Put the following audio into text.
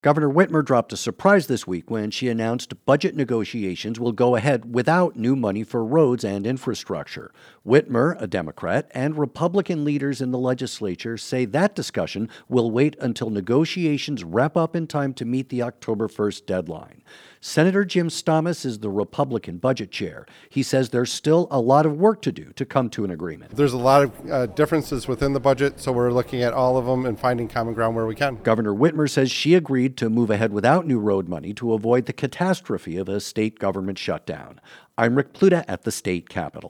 Governor Whitmer dropped a surprise this week when she announced budget negotiations will go ahead without new money for roads and infrastructure. Whitmer, a Democrat, and Republican leaders in the legislature say that discussion will wait until negotiations wrap up in time to meet the October 1st deadline. Senator Jim Stamas is the Republican budget chair. He says there's still a lot of work to do to come to an agreement. There's a lot of differences within the budget, so we're looking at all of them and finding common ground where we can. Governor Whitmer says she agreed to move ahead without new road money to avoid the catastrophe of a state government shutdown. I'm Rick Pluta at the state capitol.